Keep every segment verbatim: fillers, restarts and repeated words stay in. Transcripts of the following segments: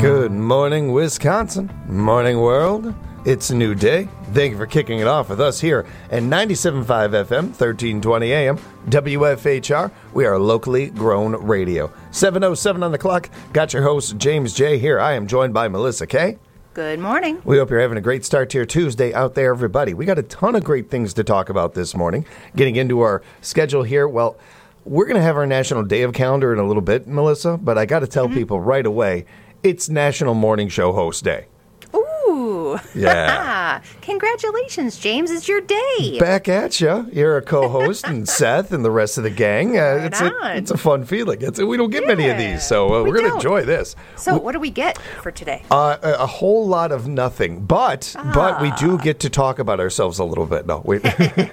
Good morning, Wisconsin. Morning, world. It's a new day. Thank you for kicking it off with us here at ninety-seven point five F M, thirteen twenty A M, W F H R. We are locally grown radio. seven oh seven on the clock. Got your host, James J. here. I am joined by Melissa K. Good morning. We hope you're having a great start to your Tuesday out there, everybody. We got a ton of great things to talk about this morning. Getting into our schedule here, well, we're going to have our National Day of Calendar in a little bit, Melissa, but I got to tell mm-hmm. people right away, it's National Morning Show Host Day. Ooh. Yeah. Congratulations, James. It's your day. Back at you. You're a co-host, and Seth and the rest of the gang. Uh, right it's, on. a, it's a fun feeling. It's a, we don't get yeah, many of these, so uh, we we're going to enjoy this. So we, what do we get for today? Uh, a, a whole lot of nothing, but ah. but we do get to talk about ourselves a little bit. No, wait.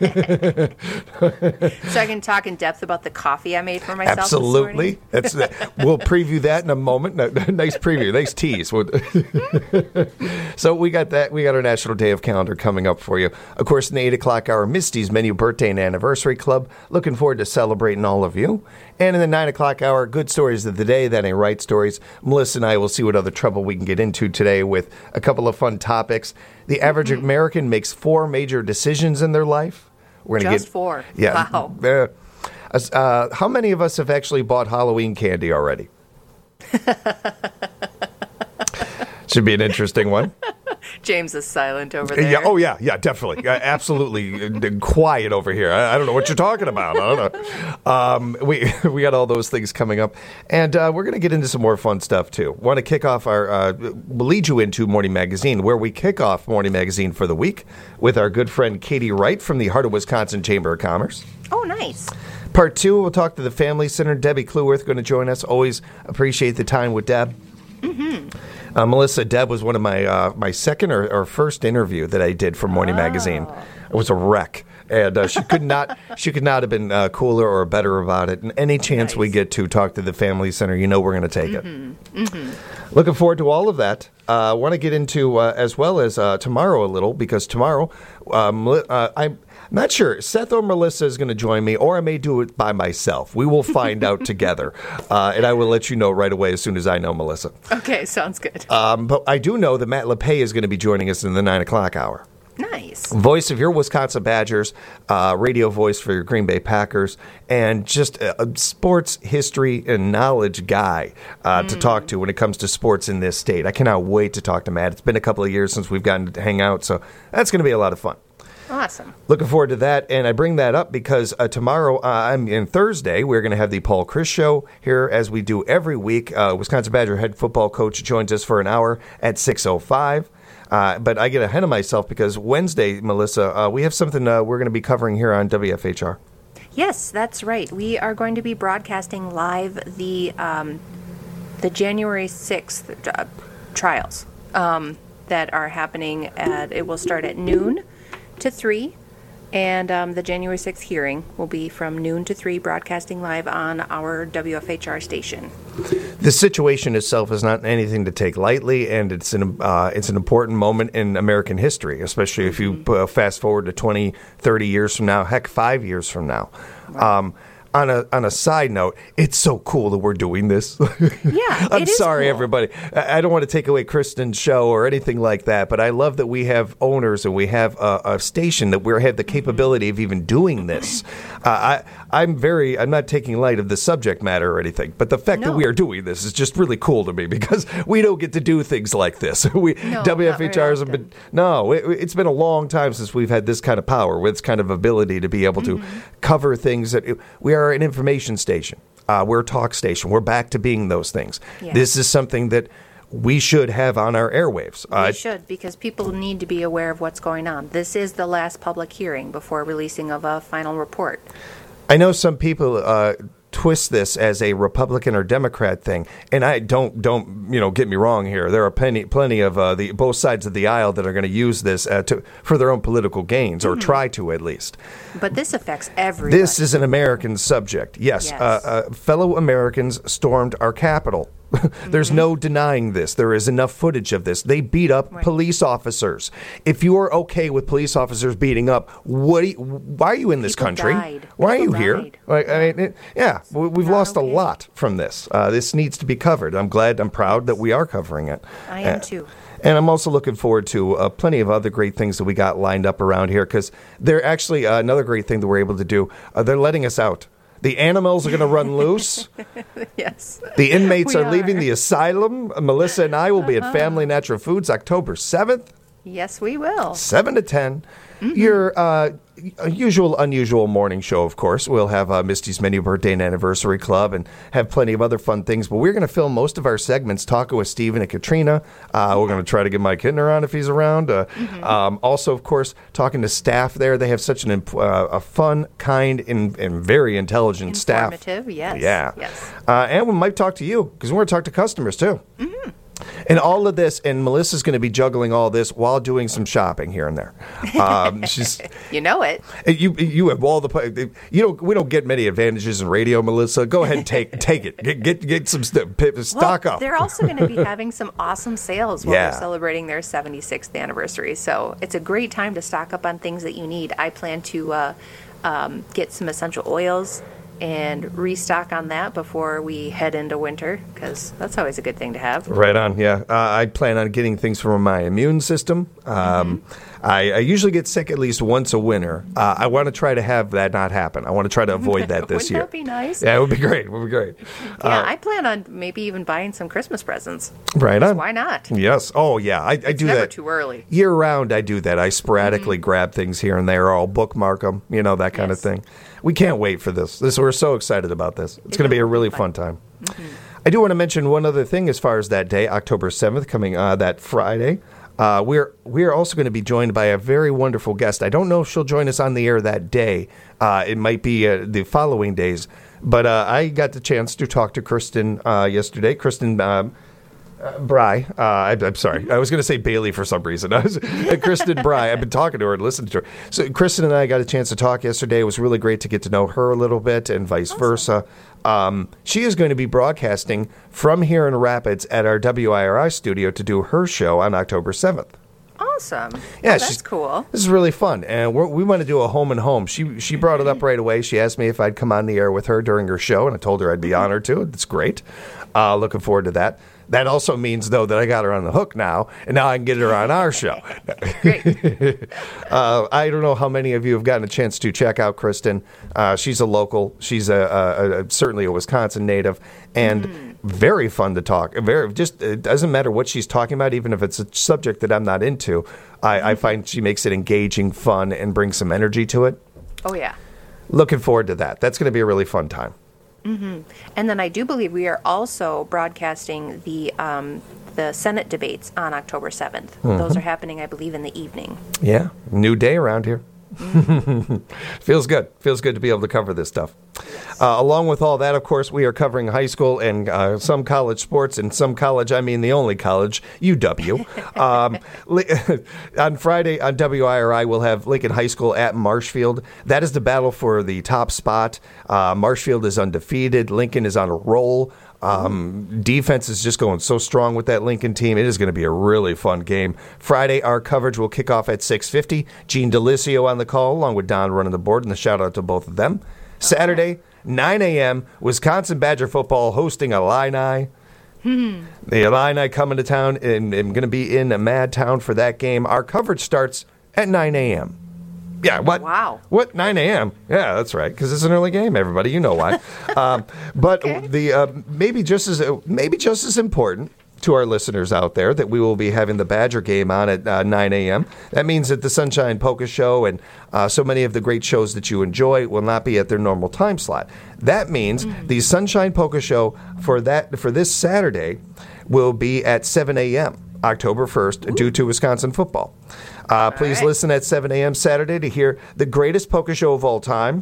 So I can talk in depth about the coffee I made for myself. Absolutely. This That's we'll preview that in a moment. Nice preview. Nice tease. So we got that. We got our National Day of Calendar coming up for you. Of course, in the eight o'clock hour, Misty's Menu Birthday and Anniversary Club. Looking forward to celebrating all of you. And in the nine o'clock hour, Good Stories of the Day. That ain't right stories. Melissa and I will see what other trouble we can get into today with a couple of fun topics. The average mm-hmm. American makes four major decisions in their life. We're gonna Just get, four. Yeah. Wow. Uh, uh, how many of us have actually bought Halloween candy already? Should be an interesting one. James is silent over there. Yeah, oh, yeah, yeah, definitely. Uh, absolutely uh, quiet over here. I, I don't know what you're talking about. I don't know. Um, we we got all those things coming up. And uh, we're going to get into some more fun stuff, too. Want to kick off our, uh, we'll lead you into Morning Magazine, where we kick off Morning Magazine for the week with our good friend Katie Wright from the Heart of Wisconsin Chamber of Commerce. Oh, nice. Part two, we'll talk to the Family Center. Debbie Cluworth going to join us. Always appreciate the time with Deb. Mm-hmm. Uh, Melissa, Deb was one of my uh, my second or, or first interview that I did for Morning oh. Magazine. It was a wreck, and uh, she could not she could not have been uh, cooler or better about it. And any chance nice. we get to talk to the Family Center, you know we're going to take mm-hmm. it. Mm-hmm. Looking forward to all of that. I uh, want to get into uh, as well as uh, tomorrow a little, because tomorrow um, uh, I'm. Not sure. Seth or Melissa is going to join me, or I may do it by myself. We will find out together, uh, and I will let you know right away as soon as I know, Melissa. Okay, sounds good. Um, but I do know that Matt LePay is going to be joining us in the nine o'clock hour. Nice. Voice of your Wisconsin Badgers, uh, radio voice for your Green Bay Packers, and just a, a sports history and knowledge guy uh, mm. to talk to when it comes to sports in this state. I cannot wait to talk to Matt. It's been a couple of years since we've gotten to hang out, so that's going to be a lot of fun. Awesome. Looking forward to that, and I bring that up because uh, tomorrow, uh, I'm in Thursday, we're going to have the Paul Chryst Show here as we do every week. Uh, Wisconsin Badger head football coach joins us for an hour at six oh five. Uh, but I get ahead of myself because Wednesday, Melissa, uh, we have something uh, we're going to be covering here on W F H R. Yes, that's right. We are going to be broadcasting live the um, the January sixth uh, trials um, that are happening at, it will start at noon to three, and um, the January sixth hearing will be from noon to three, broadcasting live on our W F H R station. The situation itself is not anything to take lightly, and it's an uh, it's an important moment in American history, especially if you uh, fast forward to twenty, thirty years from now, heck, five years from now. Right. Um, On a on a side note, it's so cool that we're doing this. Yeah, I'm it is sorry, cool. everybody. I I don't want to take away Kristen's show or anything like that, but I love that we have owners and we have a, a station that we have the capability of even doing this. Uh, I I'm very I'm not taking light of the subject matter or anything, but the fact No. that we are doing this is just really cool to me because we don't get to do things like this. We No, W F H R not has very been no. It, it's been a long time since we've had this kind of power, with this kind of ability to be able to Mm-hmm. cover things that we are an information station. Uh, we're a talk station. We're back to being those things. Yeah. This is something that we should have on our airwaves. We Uh, should, because people need to be aware of what's going on. This is the last public hearing before releasing of a final report. I know some people uh, twist this as a Republican or Democrat thing, and I don't don't you know get me wrong here. There are plenty plenty of uh, the both sides of the aisle that are going to use this uh, to for their own political gains, or Mm-hmm. try to at least. But this affects everybody. This is an American subject. Yes, Yes. Uh, uh, fellow Americans stormed our Capitol There's Mm-hmm. no denying this. There is enough footage of this. They beat up Right. police officers. If you are okay with police officers beating up, what? Do you, why are you in this People country? died. Why are you People here? died. Like, I mean, it, yeah, we- we've Not lost okay. a lot from this. Uh, this needs to be covered. I'm glad. I'm proud that we are covering it. I am Uh, too. And I'm also looking forward to uh, plenty of other great things that we got lined up around here because they're actually uh, another great thing that we're able to do. Uh, they're letting us out. The animals are going to run loose. Yes. The inmates We are, leaving are. Uh-huh. the asylum. Melissa and I will be at Family Natural Foods October seventh, Yes, we will. seven to ten. Mm-hmm. Your uh, usual, unusual morning show, of course. We'll have uh, Misty's Menu Birthday and Anniversary Club and have plenty of other fun things. But we're going to film most of our segments talking with Stephen and Katrina. Uh, we're going to try to get Mike Hittner on if he's around. Uh, Mm-hmm. um, also, of course, talking to staff there. They have such an imp- uh, a fun, kind, and, and very intelligent staff. Informative, yes. Yeah. Yes. Uh, and we might talk to you because we're going to talk to customers too. And all of this, and Melissa's going to be juggling all this while doing some shopping here and there. Um, she's You know it. you you have all the you don't we don't get many advantages in radio, Melissa. Go ahead and take take it. Get get, get some st- p- stock well, up. They're also going to be having some awesome sales while Yeah. they're celebrating their seventy-sixth anniversary. So it's a great time to stock up on things that you need. I plan to uh, um, get some essential oils and restock on that before we head into winter because that's always a good thing to have. Right on, yeah. Uh, I plan on getting things from my immune system. Um, Mm-hmm. I, I usually get sick at least once a winter. Uh, I want to try to have that not happen. I want to try to avoid that this Wouldn't year. that be nice? Yeah, it would be great. It would be great. Yeah, Uh, I plan on maybe even buying some Christmas presents. right on. Why not? Yes. Oh, yeah. I, I do Never that. too early. Year round, I do that. I sporadically grab things here and there. I'll bookmark them, you know, that kind Yes. of thing. We can't wait for this. This we're so excited about this. It's going to be a will be really fun. fun time. I do want to mention one other thing as far as that day, October seventh, coming uh, that Friday. Uh, we're we're also going to be joined by a very wonderful guest. I don't know if she'll join us on the air that day. Uh, it might be uh, the following days. But uh, I got the chance to talk to Kristen uh, yesterday. Kristen. Um, Uh, Bry, uh, I, I'm sorry. I was going to say Bailey for some reason. I was, uh, Kristen Bry. I've been talking to her and listening to her. So Kristen and I got a chance to talk yesterday. It was really great to get to know her a little bit and vice versa. Um, she is going to be broadcasting from here in Rapids at our W I R I studio to do her show on October seventh. Awesome. Yeah, Oh, she's that's cool. This is really fun, and we're, we want to do a home and home. She she brought it up right away. She asked me if I'd come on the air with her during her show, and I told her I'd be honored to. It's great. Uh, looking forward to that. That also means, though, that I got her on the hook now, and now I can get her on our show. Great. uh, I don't know how many of you have gotten a chance to check out Kristen. Uh, she's a local. She's a, a, a certainly a Wisconsin native, and Mm. very fun to talk. Very just it doesn't matter what she's talking about, even if it's a subject that I'm not into. I, I find she makes it engaging, fun, and brings some energy to it. Oh, yeah. Looking forward to that. That's going to be a really fun time. And then I do believe we are also broadcasting the um, the Senate debates on October seventh. Mm-hmm. Those are happening, I believe, in the evening. Yeah, new day around here. Feels good. Feels good to be able to cover this stuff. Uh, along with all that, of course, we are covering high school and uh, some college sports. And some college, I mean the only college, U W. Um, li- on Friday on W I R I, we'll have Lincoln High School at Marshfield. That is the battle for the top spot. Uh, Marshfield is undefeated. Lincoln is on a roll. Um, defense is just going so strong with that Lincoln team. It is going to be a really fun game. Friday, our coverage will kick off at six fifty. Gene Delisio on the call, along with Don running the board, and the shout out to both of them. Saturday, nine a.m., Wisconsin Badger football hosting Illini. The Illini coming to town and, and going to be in a mad town for that game. Our coverage starts at nine a.m. Yeah, what? Wow. What? nine a.m.? Yeah, that's right, because it's an early game, everybody. You know why. um, but Okay. the uh, maybe just as maybe just as important to our listeners out there that we will be having the Badger game on at uh, nine a.m. That means that the Sunshine Polka Show and uh, so many of the great shows that you enjoy will not be at their normal time slot. That means the Sunshine Polka Show for that for this Saturday will be at seven a.m. October first, due to Wisconsin football. Uh, please right. listen at seven a.m. Saturday to hear the greatest polka show of all time.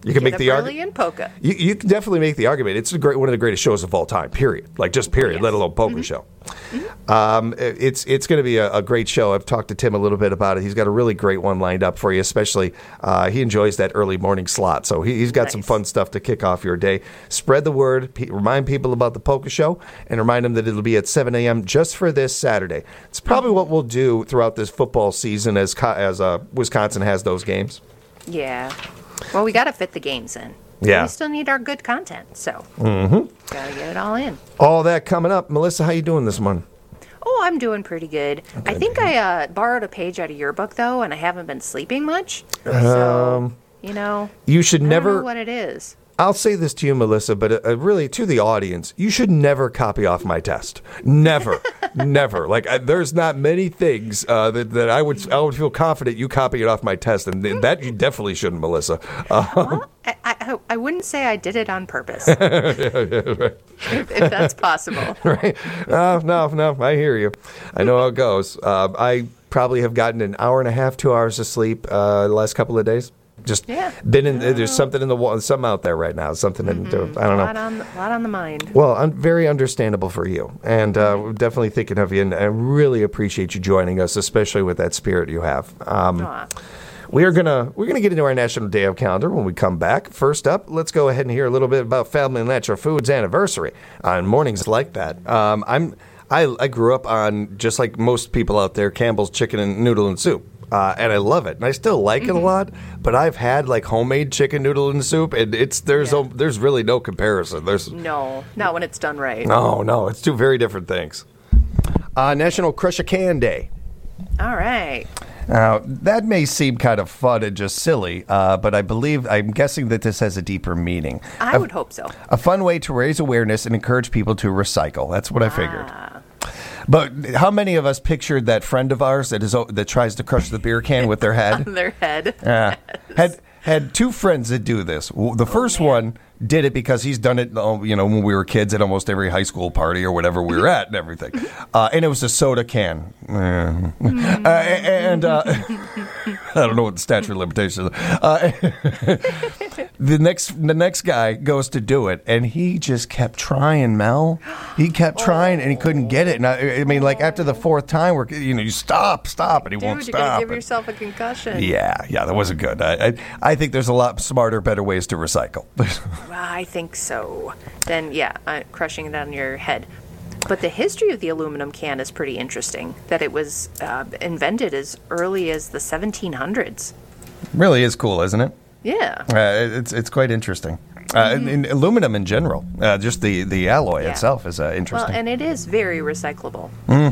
You can Get make up the early argument. and polka. You, you can definitely make the argument. It's a great, one of the greatest shows of all time. Period. Like just period. Yes. Let alone polka Mm-hmm. show. Mm-hmm. Um, it- it's it's going to be a, a great show. I've talked to Tim a little bit about it. He's got a really great one lined up for you. Especially uh, he enjoys that early morning slot, so he, he's got some Nice. fun stuff to kick off your day. Spread the word. P- remind people about the polka show, and remind them that it'll be at seven a.m. just for this Saturday. It's probably what we'll do throughout this football season as co- as uh, Wisconsin has those games. Yeah. Well, we got to fit the games in. Yeah. We still need our good content, so mm-hmm. got to get it all in. All that coming up. Melissa, how you doing this morning? Oh, I'm doing pretty good. I think I uh, borrowed a page out of your book, though, and I haven't been sleeping much. So, you know, You should I don't never. know what it is. I'll say this to you, Melissa, but uh, really to the audience, you should never copy off my test. Never, never. Like I, there's not many things uh, that that I would I would feel confident you copy it off my test, and, and that you definitely shouldn't, Melissa. Uh, Well, I, I, I wouldn't say I did it on purpose, if, if that's possible. right? No, no, no. I hear you. I know how it goes. Uh, I probably have gotten an hour and a half, two hours of sleep uh, the last couple of days. Just Yeah. been in. There's something in the wall. Something out there right now. Something in. Mm-hmm. I don't A lot know. on, a lot on the mind. Well, I'm very understandable for you, and uh, we're definitely thinking of you, and I really appreciate you joining us, especially with that spirit you have. Um, Aw. we are gonna we're gonna get into our National Day of Calendar when we come back. First up, let's go ahead and hear a little bit about Family and Natural Foods anniversary on mornings like that. Um, I'm I, I grew up on, just like most people out there, Campbell's Chicken and Noodle and Soup. Uh, and I love it, and I still like it a lot. But I've had like homemade chicken noodle and soup, and it's there's Yeah. a, there's really no comparison. There's No, not when it's done right. no, no, it's two very different things. Uh, National Crush a Can Day. All right. Now, that may seem kind of fun and just silly, uh, but I believe, I'm guessing that this has a deeper meaning. I a, would hope so. A fun way to raise awareness and encourage people to recycle. That's what I figured. Ah. But how many of us pictured that friend of ours that is o- that tries to crush the beer can with their head? Their head. Yeah. Had had two friends that do this. W- The first man. one did it because he's done it, uh, you know, when we were kids at almost every high school party or whatever we were at and everything. Uh, and it was a soda can. Uh, uh, and uh, I don't know what the statute of limitations is. Uh, the next the next guy goes to do it, and he just kept trying, Mel. He kept trying, and he couldn't get it. And I, I mean, like after the fourth time, we're you know, you stop, stop, and he won't Dude, you're going stop. to give And- yourself a concussion. yeah, yeah, that wasn't good. I, I, I think there's a lot smarter, better ways to recycle. I think so. Then, yeah, uh, crushing it on your head. But the history of the aluminum can is pretty interesting, that it was uh, invented as early as the seventeen hundreds. Really is cool, isn't it? Yeah. Uh, it's it's quite interesting. Uh, in, in aluminum in general, uh, just the, the alloy Yeah. itself is uh, Well, interesting. and it is very recyclable.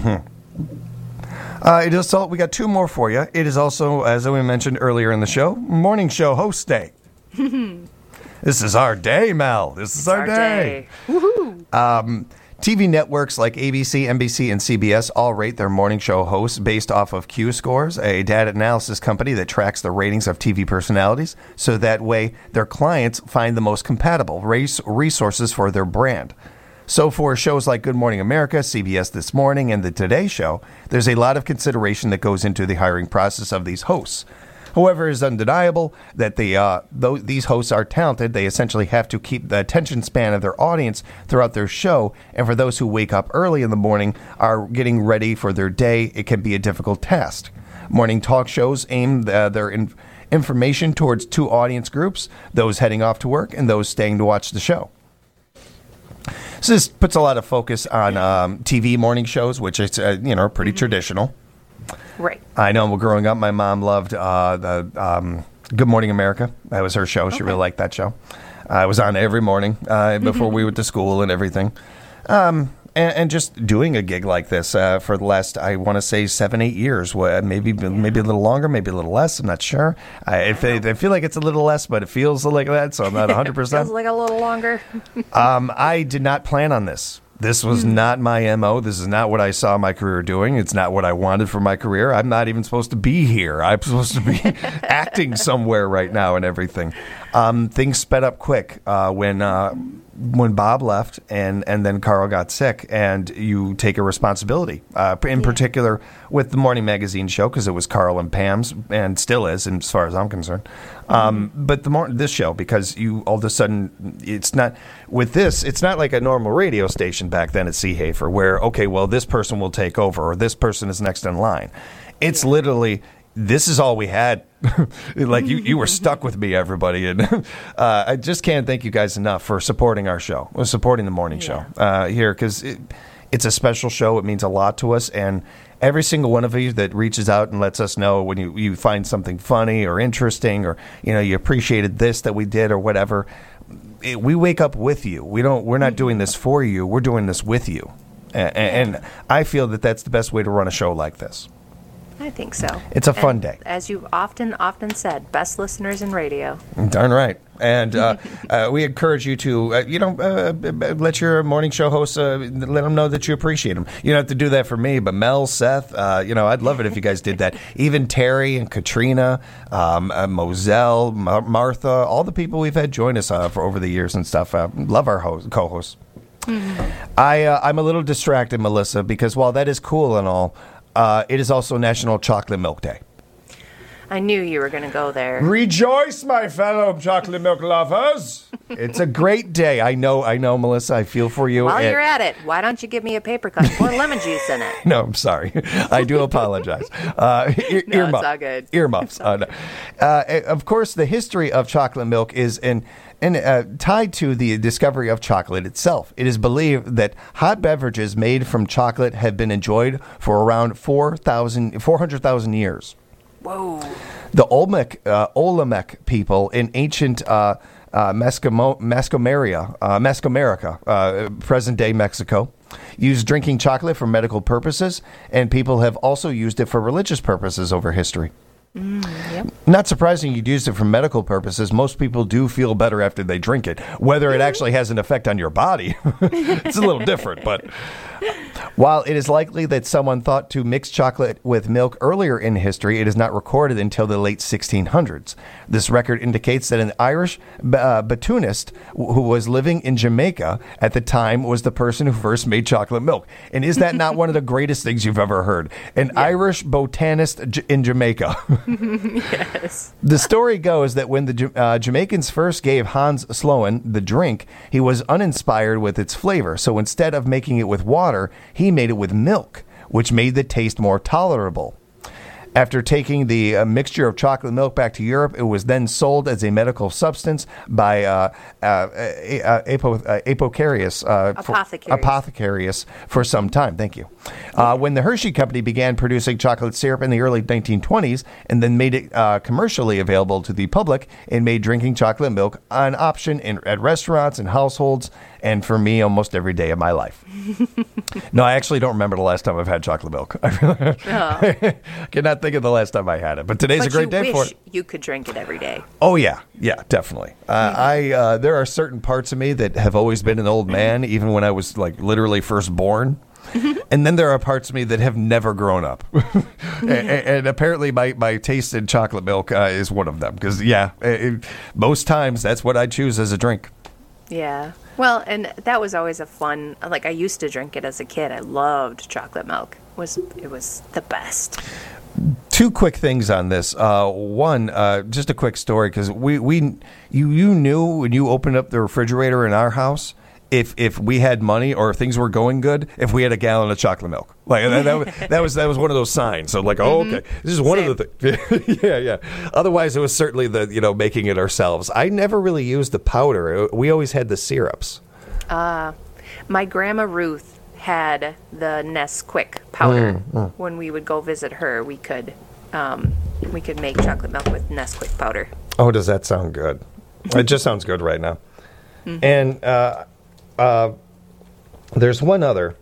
uh, it is all, we got two more for you. It is also, as we mentioned earlier in the show, Morning Show Host Day. This is our day, Mel. This is our, Our day. day. Woohoo! T V networks like A B C, N B C, and C B S all rate their morning show hosts based off of Q Scores, a data analysis company that tracks the ratings of T V personalities, so that way their clients find the most compatible race resources for their brand. So for shows like Good Morning America, C B S This Morning, and The Today Show, there's a lot of consideration that goes into the hiring process of these hosts. However, it is undeniable that the, uh, though these hosts are talented, they essentially have to keep the attention span of their audience throughout their show. And for those who wake up early in the morning, are getting ready for their day, it can be a difficult task. Morning talk shows aim uh, their in- information towards two audience groups, those heading off to work and those staying to watch the show. So this puts a lot of focus on um, T V morning shows, which is, uh, you know, pretty traditional. Right. I know. Well, growing up, my mom loved uh, the um, Good Morning America. That was her show. She Okay. really liked that show. Uh, I was on every morning uh, before we went to school and everything. Um, and, and just doing a gig like this uh, for the last, I want to say, seven, eight years. Well, maybe maybe a little longer, maybe a little less. I'm not sure. I, I, feel, I feel like it's a little less, but it feels like that, so I'm not one hundred percent. Feels like a little longer. Um, I did not plan on this. This was not my M O. This is not what I saw my career doing. It's not what I wanted for my career. I'm not even supposed to be here. I'm supposed to be acting somewhere right now and everything. Um, things sped up quick uh, when uh, when Bob left and, and then Carl got sick, and you take a responsibility, uh, in yeah. particular with the morning magazine show, because it was Carl and Pam's, and still is, as far as I'm concerned. Mm-hmm. Um, but the more this show, because you all of a sudden, it's not, with this, it's not like a normal radio station back then at Seehafer, where, okay, well, this person will take over, or this person is next in line. It's yeah. literally, this is all we had. Like, you, you were stuck with me, everybody. And uh, I just can't thank you guys enough for supporting our show, supporting the morning yeah. show uh, here, because it, it's a special show. It means a lot to us. And every single one of you that reaches out and lets us know when you, you find something funny or interesting, or, you know, you appreciated this that we did or whatever, it, we wake up with you. We don't, we're not doing this for you. We're doing this with you. And, and I feel that that's the best way to run a show like this. I think so. It's a fun and day. As you've often, often said, best listeners in radio. Darn right. And uh, uh, we encourage you to, uh, you know, uh, let your morning show hosts, uh, let them know that you appreciate them. You don't have to do that for me, but Mel, Seth, uh, you know, I'd love it if you guys did that. Even Terry and Katrina, um, uh, Moselle, Mar- Martha, all the people we've had join us uh, for over the years and stuff. Uh, love our host, co-hosts. Mm-hmm. I, uh, I'm a little distracted, Melissa, because while that is cool and all, Uh, it is also National Chocolate Milk Day. I knew you were going to go there. Rejoice, my fellow chocolate milk lovers. It's a great day. I know, I know, Melissa. I feel for you. While and you're at it, why don't you give me a paper cut and pour lemon juice in it? No, I'm sorry. I do apologize. Uh, ear, no, earmuff, it's all good. Earmuffs. Uh, no. uh, of course, the history of chocolate milk is in... And uh, tied to the discovery of chocolate itself. It is believed that hot beverages made from chocolate have been enjoyed for around four hundred thousand years. Whoa. The Olmec, uh, Olmec people in ancient uh, uh, Mescamo- Mesoamerica, uh, Mesoamerica, uh, present-day Mexico, used drinking chocolate for medical purposes, and people have also used it for religious purposes over history. Mm, yep. Not surprising you'd use it for medical purposes. Most people do feel better after they drink it. Whether it actually has an effect on your body, it's a little different. But while it is likely that someone thought to mix chocolate with milk earlier in history, it is not recorded until the late sixteen hundreds. This record indicates that an Irish uh, botanist who was living in Jamaica at the time was the person who first made chocolate milk. And is that not one of the greatest things you've ever heard? An yeah. Irish botanist j- in Jamaica. Yes. The story goes that when the uh, Jamaicans first gave Hans Sloan the drink, he was uninspired with its flavor. So instead of making it with water, he made it with milk, which made the taste more tolerable. After taking the uh, mixture of chocolate milk back to Europe, it was then sold as a medical substance by uh, uh, uh, Apo, uh, Apocarius, uh, Apothecarius. For, Apothecarius for some time. Thank you. Uh, when the Hershey Company began producing chocolate syrup in the early nineteen twenties and then made it uh, commercially available to the public, it made drinking chocolate milk an option in, at restaurants and households, and for me, almost every day of my life. No, I actually don't remember the last time I've had chocolate milk. I really oh. cannot think of the last time I had it. But today's but a great day for it. You could drink it every day. Oh yeah, yeah, definitely. Uh, mm-hmm. I uh, there are certain parts of me that have always been an old man, even when I was like literally first born. And then there are parts of me that have never grown up. and, and apparently my, my taste in chocolate milk uh, is one of them. Because, yeah, it, most times that's what I choose as a drink. Yeah. Well, and that was always a fun, like I used to drink it as a kid. I loved chocolate milk. It was, it was the best. Two quick things on this. Uh, one, uh, just a quick story, because we, we you, you knew when you opened up the refrigerator in our house, if if we had money or if things were going good, if we had a gallon of chocolate milk. Like that, that, was, that was that was one of those signs. So like, oh, okay, this is one Same. of the things. yeah, yeah. Otherwise, it was certainly the, you know, making it ourselves. I never really used the powder. We always had the syrups. Uh, my grandma Ruth had the Nesquik powder. Mm, mm. When we would go visit her, we could um, we could make chocolate milk with Nesquik powder. Oh, does that sound good? It just sounds good right now. Mm-hmm. And uh, uh, there's one other.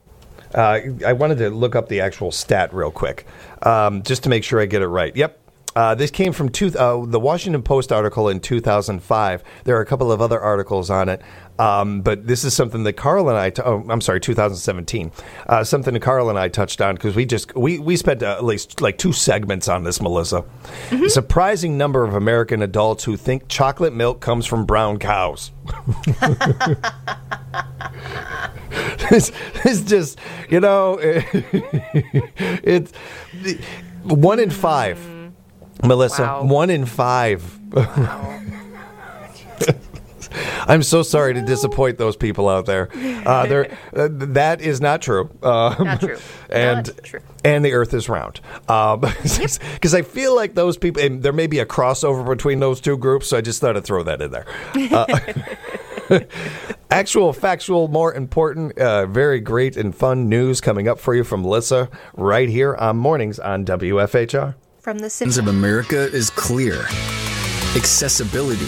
Uh, I wanted to look up the actual stat real quick, um, just to make sure I get it right. Yep. Uh, this came from two, uh, the Washington Post article in two thousand five. There are a couple of other articles on it, um, but this is something that Carl and I, t- oh, I'm sorry, two thousand seventeen, uh, something that Carl and I touched on because we just, we, we spent uh, at least like two segments on this, Melissa. Mm-hmm. A surprising number of American adults who think chocolate milk comes from brown cows. It's, it's just, you know, it's one in five. Melissa, Wow. one in five. Wow. I'm so sorry to disappoint those people out there. Uh, there, uh, that is not true. Uh, Not true. And Not true. and the Earth is round. Because um, yep. I feel like those people, and there may be a crossover between those two groups. So I just thought I'd throw that in there. Uh, actual, factual, more important, uh, very great and fun news coming up for you from Melissa right here on Mornings on W F H R. From the Citizens city. of America is clear. Accessibility.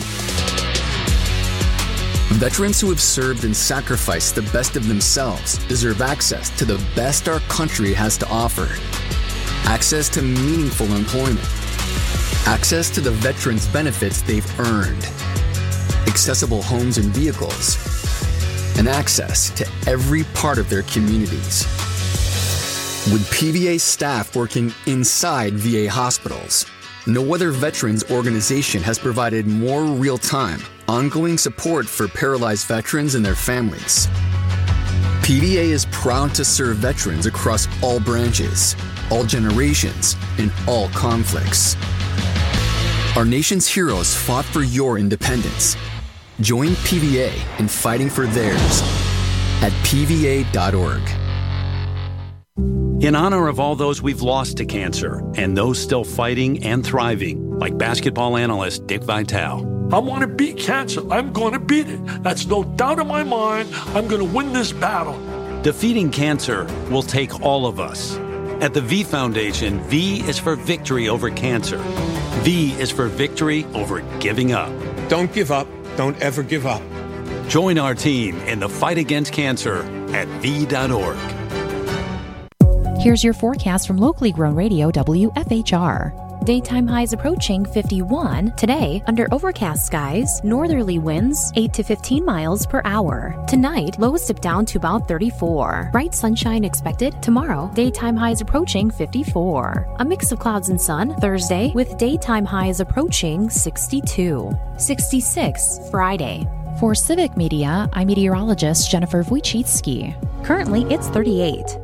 Veterans who have served and sacrificed the best of themselves deserve access to the best our country has to offer. Access to meaningful employment. Access to the veterans' benefits they've earned. Accessible homes and vehicles. And access to every part of their communities. With P V A staff working inside V A hospitals, no other veterans organization has provided more real-time, ongoing support for paralyzed veterans and their families. P V A is proud to serve veterans across all branches, all generations, and all conflicts. Our nation's heroes fought for your independence. Join P V A in fighting for theirs at P V A dot org. In honor of all those we've lost to cancer and those still fighting and thriving, like basketball analyst Dick Vitale. I want to beat cancer. I'm going to beat it. That's no doubt in my mind. I'm going to win this battle. Defeating cancer will take all of us. At the V Foundation, V is for victory over cancer. V is for victory over giving up. Don't give up. Don't ever give up. Join our team in the fight against cancer at V dot org. Here's your forecast from locally grown radio W F H R. Daytime highs approaching fifty-one. Today, under overcast skies, northerly winds eight to fifteen miles per hour. Tonight, lows dip down to about thirty-four. Bright sunshine expected. Tomorrow, daytime highs approaching fifty-four. A mix of clouds and sun. Thursday, with daytime highs approaching sixty-two. sixty-six, Friday. For Civic Media, I'm meteorologist Jennifer Wojcicki. Currently, it's thirty-eight.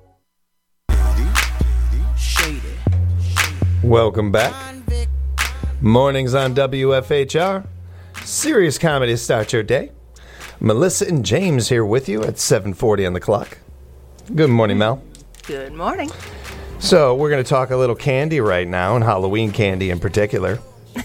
Welcome back. Mornings on W F H R. Serious comedy to start your day. Melissa and James here with you at seven forty on the clock. Good morning, Mel. Good morning. So we're going to talk a little candy right now, and Halloween candy in particular.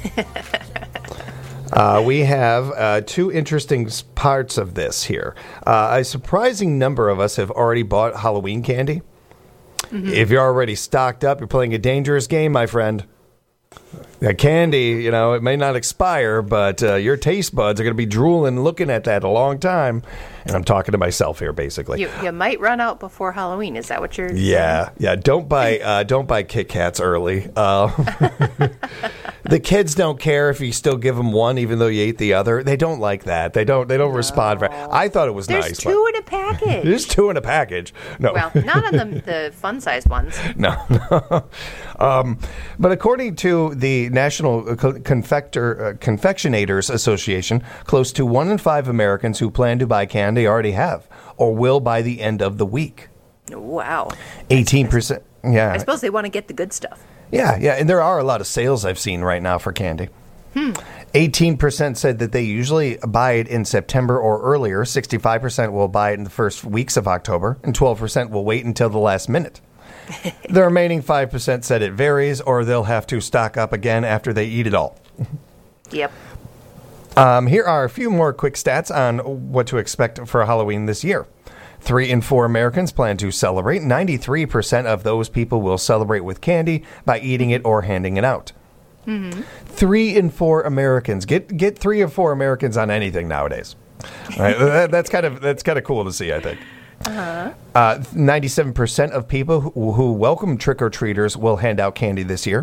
uh, we have uh, two interesting parts of this here. Uh, a surprising number of us have already bought Halloween candy. Mm-hmm. If you're already stocked up, you're playing a dangerous game, my friend. That candy, you know, it may not expire, but uh, your taste buds are going to be drooling looking at that a long time. And I'm talking to myself here, basically. You, you might run out before Halloween. Is that what you're Yeah, saying? yeah. Don't buy uh, don't buy Kit Kats early. Uh, the kids don't care if you still give them one, even though you ate the other. They don't like that. They don't. They don't no. respond. Very, I thought it was There's nice. There's two in a package. There's two in a package. No. Well, not on the the fun sized ones. No. no. um, but according to the National Confector, uh, Confectionators Association, close to one in five Americans who plan to buy candy already have or will by the end of the week. Wow. eighteen percent. Yeah. I suppose they want to get the good stuff. Yeah, yeah. And there are a lot of sales I've seen right now for candy. Hmm. eighteen percent said that they usually buy it in September or earlier. sixty-five percent will buy it in the first weeks of October. And twelve percent will wait until the last minute. The remaining five percent said it varies or they'll have to stock up again after they eat it all. Yep. Um, here are a few more quick stats on what to expect for Halloween this year. Three in four Americans plan to celebrate. ninety-three percent of those people will celebrate with candy by eating it or handing it out. Mm-hmm. Three in four Americans get get three or four Americans on anything nowadays. Right? that, that's kind of that's kind of cool to see, I think. Uh-huh. Uh, ninety-seven percent of people who, who welcome trick-or-treaters will hand out candy this year.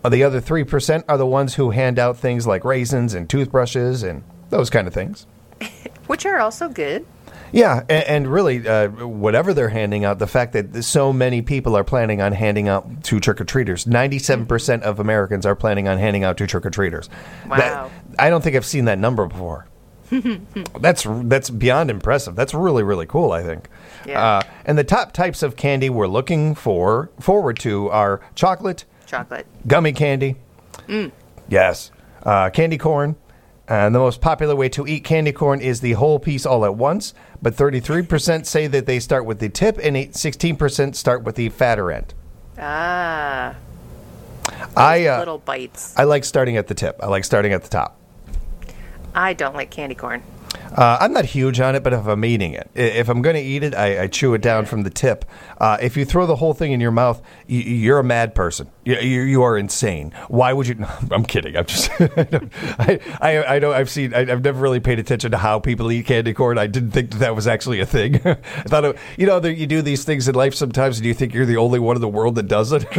The other three percent are the ones who hand out things like raisins and toothbrushes and those kind of things. Which are also good. Yeah, and, and really, uh, whatever they're handing out, the fact that so many people are planning on handing out to trick-or-treaters. ninety-seven percent of Americans are planning on handing out to trick-or-treaters. Wow. That, I don't think I've seen that number before. that's that's beyond impressive. That's really, really cool, I think. Yeah. Uh, and the top types of candy we're looking for, forward to are chocolate, Chocolate. gummy candy, Mm. yes, uh, candy corn. And the most popular way to eat candy corn is the whole piece all at once, but thirty-three percent say that they start with the tip, and sixteen percent start with the fatter end. Ah. I uh, Little bites. I like starting at the tip. I like starting at the top. I don't like candy corn. Uh, I'm not huge on it, but if I'm eating it, i- if I'm going to eat it, I, I chew it down from the tip. Uh, if you throw the whole thing in your mouth, you, you're a mad person. You, you, you are insane. Why would you? No, I'm kidding. I'm just. I, don't, I, I I don't. I've seen. I, I've never really paid attention to how people eat candy corn. I didn't think that that was actually a thing. I thought, it, you know, that you do these things in life sometimes, and you think you're the only one in the world that does it.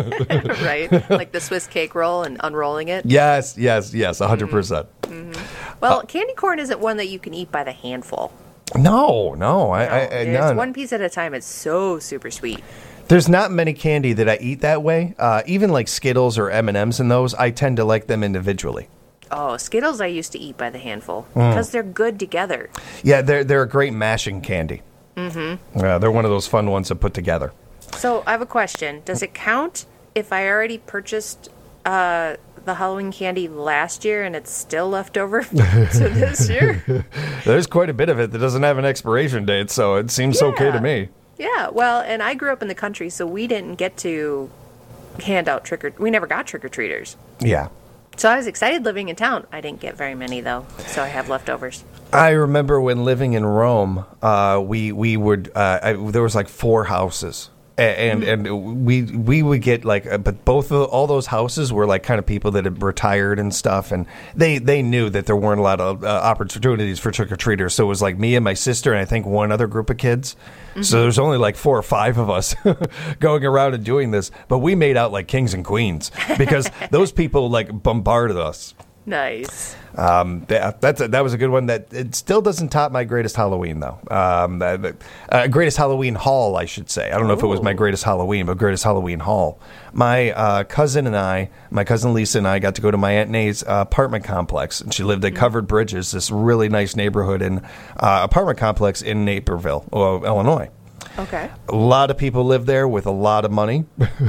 Right? Like the Swiss cake roll and unrolling it. Yes, yes, yes, one hundred percent. Well, candy corn isn't one that you can eat by the handful. No, no, I, I, I it's none. one piece at a time. It's so super sweet. There's not many candy that I eat that way. Uh, even like Skittles or M and M's and those, I tend to like them individually. Oh, Skittles I used to eat by the handful Mm. because they're good together. Yeah, they're they're a great mashing candy. Mm-hmm. Uh, they're one of those fun ones to put together. So I have a question. Does it count if I already purchased uh, the Halloween candy last year and it's still left over to this year? There's quite a bit of it that doesn't have an expiration date, so it seems okay to Yeah. me. Yeah, well, and I grew up in the country, so we didn't get to hand out trick or we never got trick or treaters. Yeah. So I was excited living in town. I didn't get very many though, so I have leftovers. I remember when living in Rome, uh, we we would uh, I, there was like four houses, and and, and we we would get like, uh, but both of all those houses were like kind of people that had retired and stuff, and they they knew that there weren't a lot of uh, opportunities for trick or treaters. So it was like me and my sister and I think one other group of kids. So there's only like four or five of us going around and doing this, but we made out like kings and queens because those people like bombarded us. Nice. Um, that, that's a, that was a good one. That it still doesn't top my greatest Halloween though. Um, uh, uh, greatest Halloween haul, I should say. I don't know if it was my greatest Halloween, but greatest Halloween haul. My uh, cousin and I, my cousin Lisa and I, got to go to my Aunt Nae's uh, apartment complex, and she lived at Covered Bridges, this really nice neighborhood and uh, apartment complex in Naperville, uh, Illinois. Okay. A lot of people live there with a lot of money.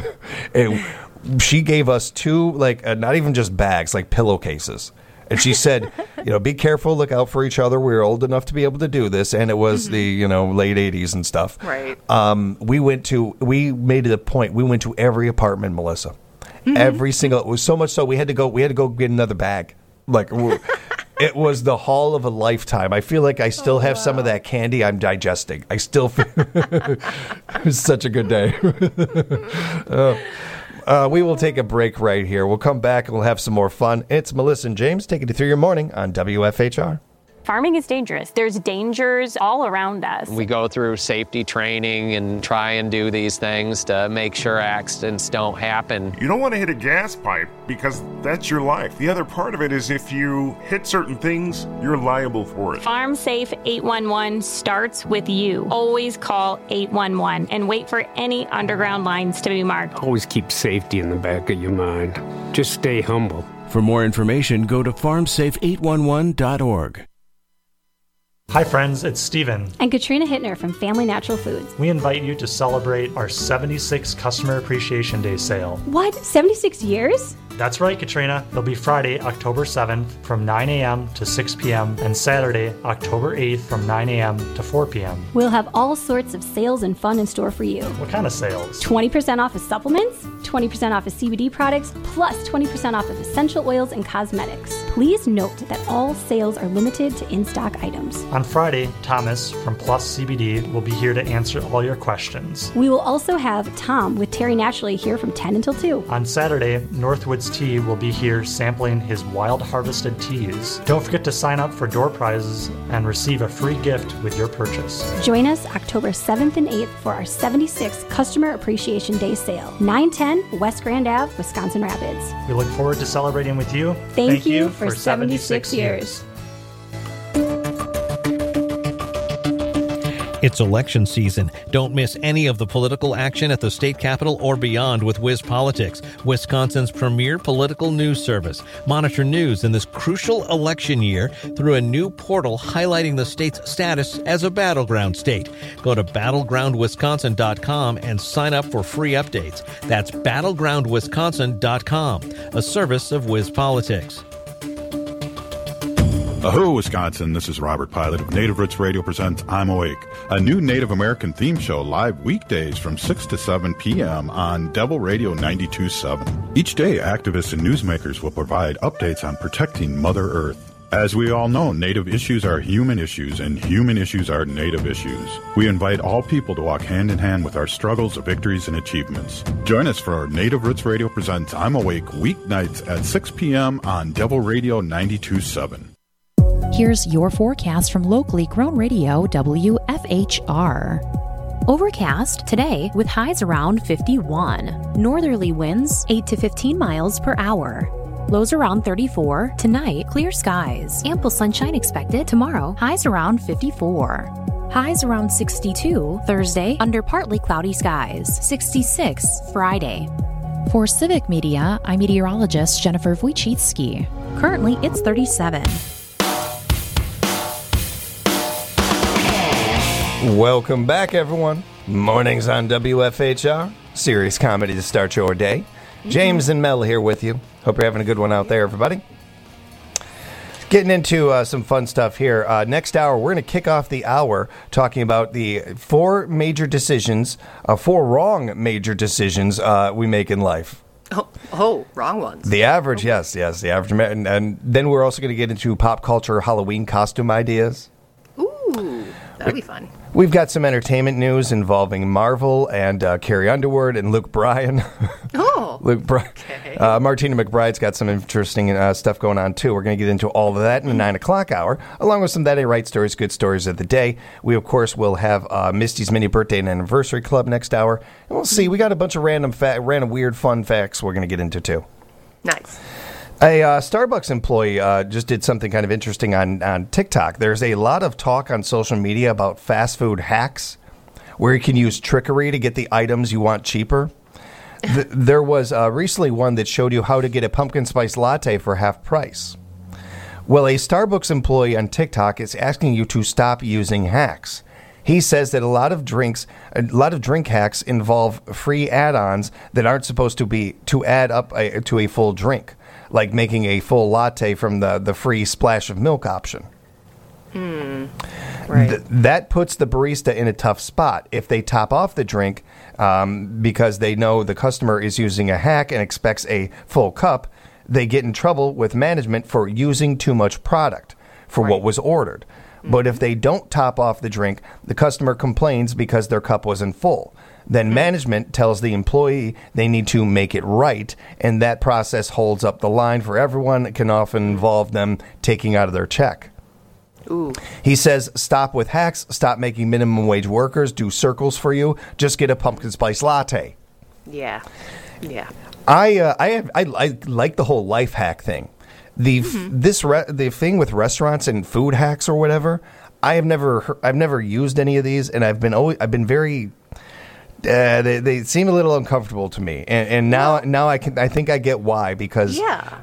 And she gave us two, like, uh, not even just bags, like pillowcases. And she said, you know, be careful, look out for each other. We're old enough to be able to do this. And it was mm-hmm. the, you know, late eighties and stuff. Right. Um, we went to, we made it a point. We went to every apartment, Melissa. Mm-hmm. Every single, it was so much so we had to go, we had to go get another bag. Like, it was the haul of a lifetime. I feel like I still oh, have wow. some of that candy I'm digesting. I still feel it was such a good day. uh, uh, we will take a break right here. We'll come back and we'll have some more fun. It's Melissa and James taking you through your morning on W F H R. Farming is dangerous. There's dangers all around us. We go through safety training and try and do these things to make sure accidents don't happen. You don't want to hit a gas pipe because that's your life. The other part of it is if you hit certain things, you're liable for it. Farm Safe eight one one starts with you. Always call eight one one and wait for any underground lines to be marked. Always keep safety in the back of your mind. Just stay humble. For more information, go to farm safe eight one one dot org. Hi friends, it's Steven. And Katrina Hittner from Family Natural Foods. We invite you to celebrate our seventy-sixth Customer Appreciation Day sale. What? seventy-six years? That's right, Katrina. It'll be Friday, October seventh from nine a.m. to six p.m. and Saturday, October eighth from nine a.m. to four p.m. We'll have all sorts of sales and fun in store for you. What kind of sales? twenty percent off of supplements, twenty percent off of C B D products, plus twenty percent off of essential oils and cosmetics. Please note that all sales are limited to in-stock items. On Friday, Thomas from Plus C B D will be here to answer all your questions. We will also have Tom with Terry Naturally here from ten until two. On Saturday, Northwoods Tea will be here sampling his wild harvested teas. Don't forget to sign up for door prizes and receive a free gift with your purchase. Join us October seventh and eighth for our seventy-sixth Customer Appreciation Day sale, nine ten West Grand Ave, Wisconsin Rapids. We look forward to celebrating with you. Thank, Thank you for, for seventy-six years. It's election season. Don't miss any of the political action at the state capitol or beyond with Wiz Politics, Wisconsin's premier political news service. Monitor news in this crucial election year through a new portal highlighting the state's status as a battleground state. Go to battleground wisconsin dot com and sign up for free updates. That's battleground wisconsin dot com, a service of Wiz Politics. Aho, Wisconsin, this is Robert Pilot of Native Roots Radio presents I'm Awake, a new Native American theme show live weekdays from six to seven p.m. on Devil Radio ninety-two point seven. Each day, activists and newsmakers will provide updates on protecting Mother Earth. As we all know, Native issues are human issues, and human issues are Native issues. We invite all people to walk hand in hand with our struggles, victories, and achievements. Join us for our Native Roots Radio presents I'm Awake weeknights at six p.m. on Devil Radio ninety-two point seven. Here's your forecast from locally grown radio W F H R. Overcast today with highs around fifty-one. Northerly winds eight to fifteen miles per hour. Lows around thirty-four. Tonight, clear skies. Ample sunshine expected. Tomorrow, highs around fifty-four. Highs around sixty-two. Thursday, under partly cloudy skies. sixty-six. Friday. For Civic Media, I'm meteorologist Jennifer Wojcicki. Currently, it's thirty-seven. Welcome back, everyone. Mornings on W F H R. Serious comedy to start your day. James and Mel here with you. Hope you're having a good one out there, everybody. Getting into uh, some fun stuff here. Uh, next hour, we're going to kick off the hour talking about the four major decisions, uh, four wrong major decisions uh, we make in life. Oh, oh, wrong ones. The average, yes, yes, the average. And, and then we're also going to get into pop culture Halloween costume ideas. Ooh, that'll be fun. We've got some entertainment news involving Marvel and uh, Carrie Underwood and Luke Bryan. Oh, Luke Bryan. Okay. Uh, Martina McBride's got some interesting uh, stuff going on, too. We're going to get into all of that in the nine o'clock hour, along with some That Ain't Right stories, good stories of the day. We, of course, will have uh, Misty's Mini Birthday and Anniversary Club next hour. And we'll see. We got a bunch of random, fa- random weird, fun facts we're going to get into, too. Nice. A uh, Starbucks employee uh, just did something kind of interesting on, on TikTok. There's a lot of talk on social media about fast food hacks, where you can use trickery to get the items you want cheaper. Th- there was uh, recently one that showed you how to get a pumpkin spice latte for half price. Well, a Starbucks employee on TikTok is asking you to stop using hacks. He says that a lot of drinks, a lot of drink hacks involve free add-ons that aren't supposed to be to add up a, to a full drink, like making a full latte from the, the free splash of milk option. Hmm. Right. Th- that puts the barista in a tough spot. If they top off the drink um, because they know the customer is using a hack and expects a full cup, they get in trouble with management for using too much product for right. what was ordered. Mm-hmm. But if they don't top off the drink, the customer complains because their cup wasn't full. Then mm-hmm. management tells the employee they need to make it right, and that process holds up the line for everyone. It can often involve them taking out of their check. Ooh. He says, stop with hacks, stop making minimum wage workers do circles for you, just get a pumpkin spice latte. Yeah, yeah. I uh, I, have, I I like the whole life hack thing. The mm-hmm. this re- the thing with restaurants and food hacks or whatever. I have never I've never used any of these, and I've been always I've been very. Uh, they they seem a little uncomfortable to me, and and now well, now I can I think I get why because yeah.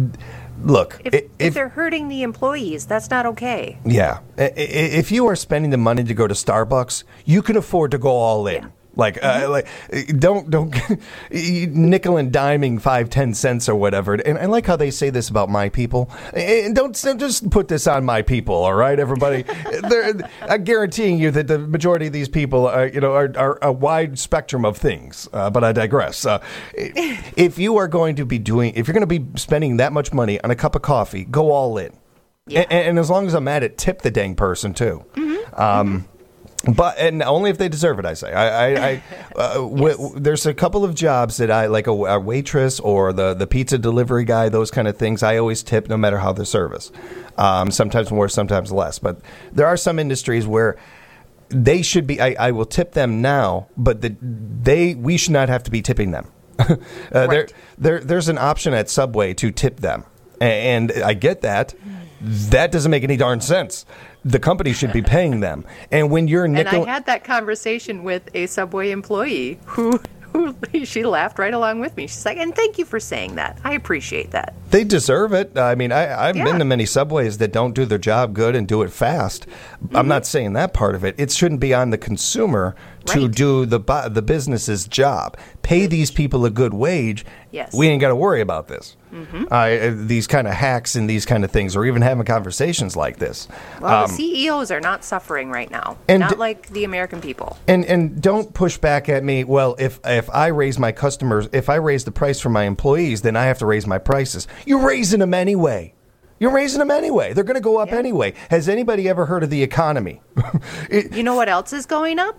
Look, if, if, if they're hurting the employees, that's not okay. Yeah, if you are spending the money to go to Starbucks, you can afford to go all in. Like, uh, like, don't don't nickel and diming five, ten cents or whatever. And I like how they say this about my people. And don't just put this on my people, all right, everybody. I'm guaranteeing you that the majority of these people, are, you know, are, are a wide spectrum of things. Uh, but I digress. Uh, if you are going to be doing, if you're going to be spending that much money on a cup of coffee, go all in. Yeah. And, and as long as I'm at it, tip the dang person too. Mm-hmm. Um, mm-hmm. But and only if they deserve it, I say. I, I, I uh, w- w- there's a couple of jobs that I like a, a waitress or the, the pizza delivery guy. Those kind of things I always tip, no matter how the service. Um, sometimes more, sometimes less. But there are some industries where they should be. I, I will tip them now, but the, they we should not have to be tipping them. uh, right. There, there, there's an option at Subway to tip them, and, and I get that. That doesn't make any darn sense. The company should be paying them. And when you're nickel- And I had that conversation with a Subway employee who, who she laughed right along with me. She's like, and thank you for saying that. I appreciate that. They deserve it. I mean, I, I've yeah. been to many Subways that don't do their job good and do it fast. Mm-hmm. I'm not saying that part of it. It shouldn't be on the consumer to right. do the the business's job. Pay these people a good wage. Yes. We ain't got to worry about this. Mm-hmm. Uh, these kind of hacks and these kind of things, or even having conversations like this. Well, um, the C E Os are not suffering right now, and not d- like the American people. And and don't push back at me. Well, if if I raise my customers, if I raise the price for my employees, then I have to raise my prices. You're raising them anyway. You're raising them anyway. They're going to go up yeah. anyway. Has anybody ever heard of the economy? it, you know what else is going up?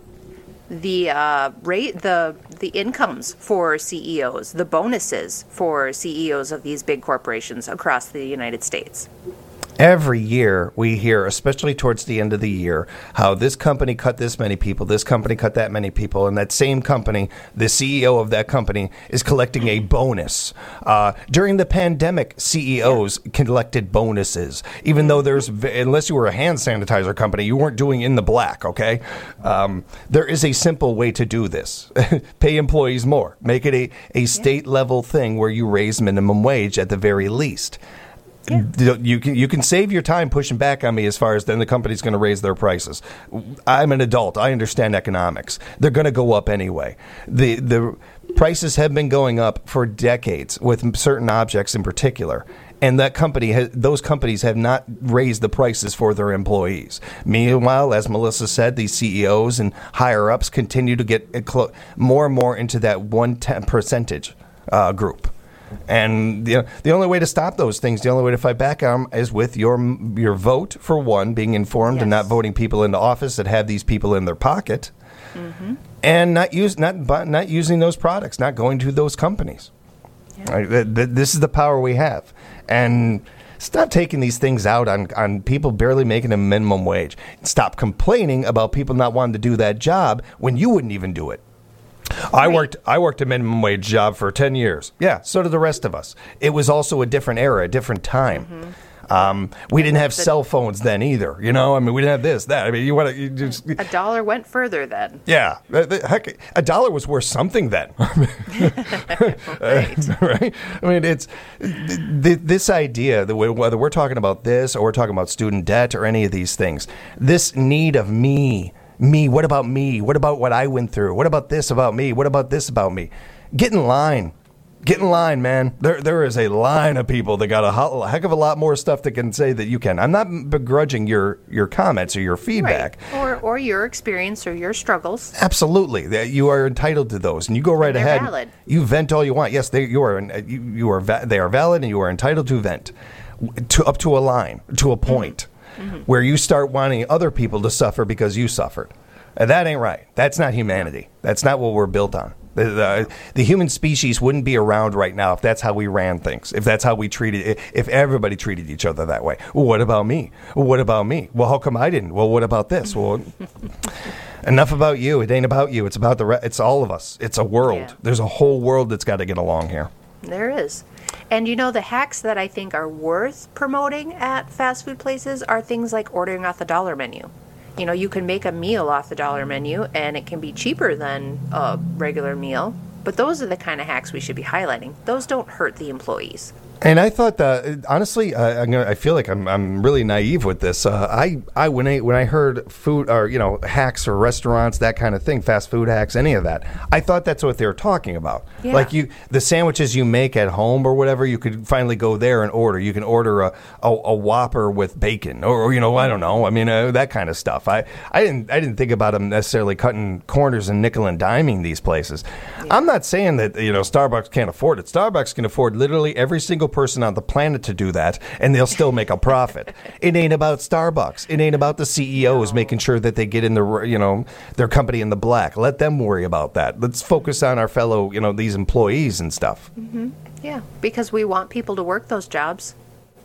The uh, rate, the the incomes for C E Os, the bonuses for C E Os of these big corporations across the United States. Every year we hear, especially towards the end of the year, how this company cut this many people, this company cut that many people, and that same company, the C E O of that company, is collecting a bonus. Uh, during the pandemic, C E Os yeah. collected bonuses, even though there's, unless you were a hand sanitizer company, you weren't doing in the black, okay? Um, there is a simple way to do this. Pay employees more. Make it a, a state-level thing where you raise minimum wage at the very least. Yeah. You can you can save your time pushing back on me as far as then the company's going to raise their prices. I'm an adult. I understand economics. They're going to go up anyway. The the prices have been going up for decades with certain objects in particular. And that company, has, those companies have not raised the prices for their employees. Meanwhile, as Melissa said, these C E Os and higher ups continue to get more and more into that one percentage uh, group. And you know, the only way to stop those things, the only way to fight back on them is with your your vote, for one, being informed yes. and not voting people into office that have these people in their pocket, mm-hmm. and not use not not using those products, not going to those companies. Yeah. Right? This is the power we have, and stop taking these things out on, on people barely making a minimum wage. Stop complaining about people not wanting to do that job when you wouldn't even do it. I worked I worked a minimum wage job for ten years. Yeah, so did the rest of us. It was also a different era, a different time. Mm-hmm. Um, we didn't have cell phones then either. You know, I mean, we didn't have this, that. I mean, you want to just a dollar went further then. Yeah, heck, a dollar was worth something then. right. right. I mean, it's th- this idea that whether we're talking about this or we're talking about student debt or any of these things, this need of me. Me, what about me? What about what I went through? What about this about me? What about this about me? Get in line. Get in line, man. There, there is a line of people that got a, ho- a heck of a lot more stuff that can say that you can. I'm not begrudging your, your comments or your feedback. Right. Or or your experience or your struggles. Absolutely. You are entitled to those. And you go right and ahead. Valid. You vent all you want. Yes, they, you are, you, you are va- they are valid and you are entitled to vent to up to a line, to a point. Mm-hmm. Mm-hmm. Where you start wanting other people to suffer because you suffered. And that ain't right. That's not humanity. That's not what we're built on. The, the, the human species wouldn't be around right now if that's how we ran things, if that's how we treated, if everybody treated each other that way. Well, what about me? Well, what about me? Well, how come I didn't? Well, what about this? Well, enough about you. It ain't about you. It's about the. Re- it's all of us. It's a world. Yeah. There's a whole world that's got to get along here. There is. And you know, the hacks that I think are worth promoting at fast food places are things like ordering off the dollar menu. You know, you can make a meal off the dollar menu and it can be cheaper than a regular meal. But those are the kind of hacks we should be highlighting. Those don't hurt the employees. And I thought that honestly, uh, I'm gonna, I feel like I'm I'm really naive with this. Uh, I I when I when I heard food or you know hacks or restaurants, that kind of thing, fast food hacks, any of that, I thought that's what they were talking about. Yeah. Like you, the sandwiches you make at home or whatever, you could finally go there and order. You can order a a, a Whopper with bacon, or, or you know I don't know. I mean uh, that kind of stuff. I, I didn't I didn't think about them necessarily cutting corners and nickel and diming these places. Yeah. I'm not saying that you know Starbucks can't afford it. Starbucks can afford literally every single person on the planet to do that, and they'll still make a profit. It ain't about Starbucks. It ain't about the C E Os no. making sure that they get in the you know their company in the black. Let them worry about that. Let's focus on our fellow you know these employees and stuff. Mm-hmm. Yeah, because we want people to work those jobs.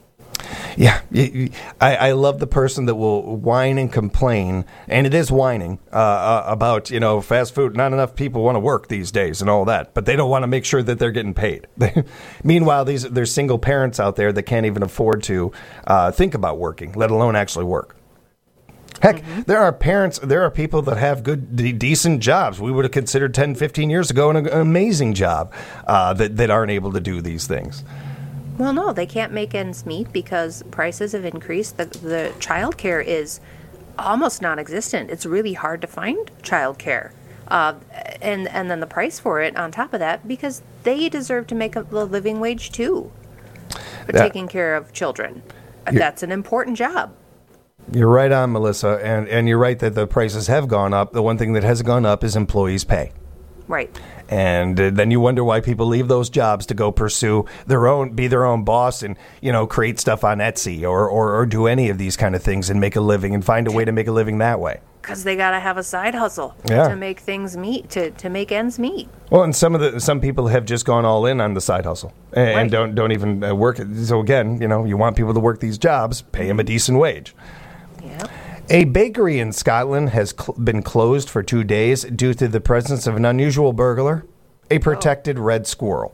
Yeah, I, I love the person that will whine and complain, and it is whining uh, uh, about, you know, fast food. Not enough people want to work these days and all that, but they don't want to make sure that they're getting paid. Meanwhile, these there's single parents out there that can't even afford to uh, think about working, let alone actually work. Heck, mm-hmm. there are parents, there are people that have good, de- decent jobs. We would have considered ten, fifteen years ago an, an amazing job uh, that, that aren't able to do these things. Well, no, they can't make ends meet because prices have increased. The, the child care is almost non-existent. It's really hard to find child care. Uh, and, and then the price for it on top of that, because they deserve to make a living wage too for that, taking care of children. That's an important job. You're right on, Melissa, and, and you're right that the prices have gone up. The one thing that hasn't gone up is employees' pay. Right. And uh, then you wonder why people leave those jobs to go pursue their own, be their own boss and, you know, create stuff on Etsy or, or, or do any of these kind of things and make a living and find a way to make a living that way. Because they got to have a side hustle yeah. to make things meet, to, to make ends meet. Well, and some of the some people have just gone all in on the side hustle and, right. and don't don't even uh, work it. So again, you know, you want people to work these jobs, pay them a decent wage. Yeah. A bakery in Scotland has cl- been closed for two days due to the presence of an unusual burglar, a protected oh. red squirrel.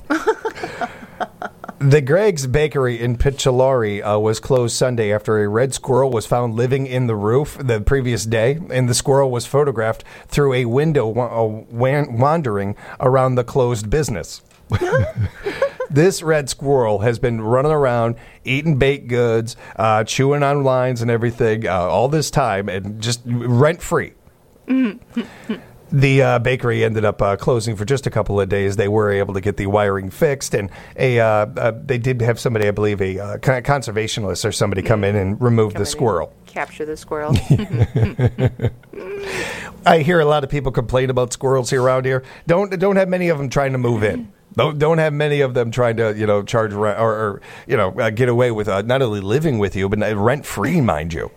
The Greg's Bakery in Pitchalori uh, was closed Sunday after a red squirrel was found living in the roof the previous day, and the squirrel was photographed through a window wa- uh, wan- wandering around the closed business. This red squirrel has been running around, eating baked goods, uh, chewing on lines and everything uh, all this time, and just rent-free. The uh, bakery ended up uh, closing for just a couple of days. They were able to get the wiring fixed, and a uh, uh, they did have somebody, I believe, a uh, conservationist or somebody come in and remove come the squirrel. Capture the squirrel. I hear a lot of people complain about squirrels here around here. Don't don't have many of them trying to move in. Don't don't have many of them trying to you know charge rent or, or you know uh, get away with uh, not only living with you but rent free, mind you.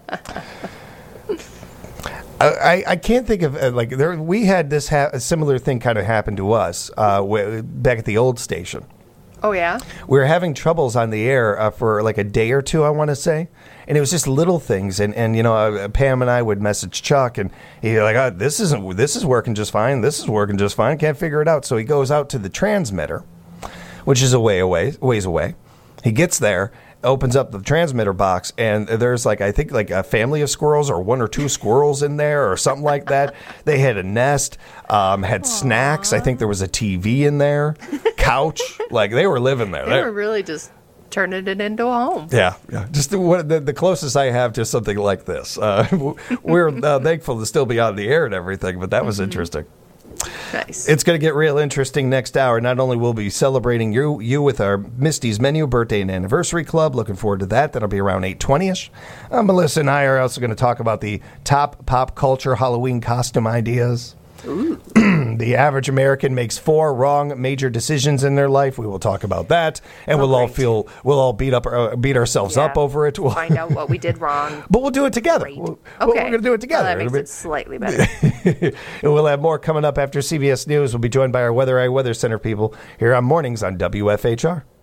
I, I can't think of uh, like there we had this ha- a similar thing kind of happen to us uh, w- back at the old station. Oh yeah, we were having troubles on the air uh, for like a day or two, I want to say, and it was just little things. And, and you know, uh, Pam and I would message Chuck, and he'd be like, oh, "This isn't. This is working just fine. This is working just fine. Can't figure it out." So he goes out to the transmitter, which is a way away, ways away. He gets there, opens up the transmitter box, and there's like I think like a family of squirrels or one or two squirrels in there or something like that. They had a nest, um, had Aww. snacks. I think there was a T V in there, couch. Like they were living there. They They're, were really just turning it into a home. Yeah, yeah. Just the, the, the closest I have to something like this. Uh, we're uh, thankful to still be on the air and everything, but that was mm-hmm. interesting. Nice. It's going to get real interesting next hour. Not only will we be celebrating you you with our Misty's Menu Birthday and Anniversary Club. Looking forward to that. That'll be around eight twenty-ish. Uh, Melissa and I are also going to talk about the top pop culture Halloween costume ideas. Ooh. The average American makes four wrong major decisions in their life. We will talk about that, and oh, we'll great. all feel we'll all beat up uh, beat ourselves yeah. up over it. We'll find out what we did wrong. But we'll do it together. We'll, okay, we're going to do it together. Well, that makes it slightly better. And we'll have more coming up after C B S News. We'll be joined by our Weather Eye Weather Center people here on Mornings on W F H R.